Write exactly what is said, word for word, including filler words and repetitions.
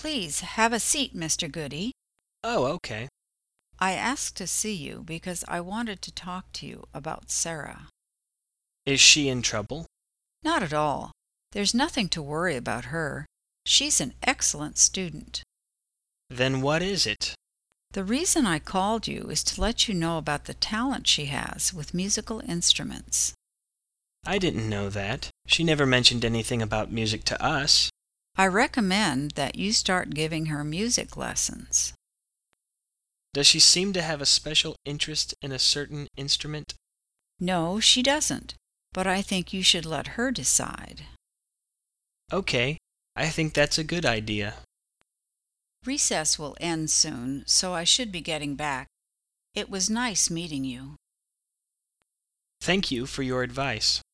Please have a seat, Mister Goody. Oh, okay. I asked to see you because I wanted to talk to you about Sarah. Is she in trouble? Not at all. There's nothing to worry about her. She's an excellent student. Then what is it? The reason I called you is to let you know about the talent she has with musical instruments. I didn't know that. She never mentioned anything about music to us. I recommend that you start giving her music lessons. Does she seem to have a special interest in a certain instrument? No, she doesn't, but I think you should let her decide. Okay, I think that's a good idea. Recess will end soon, so I should be getting back. It was nice meeting you. Thank you for your advice.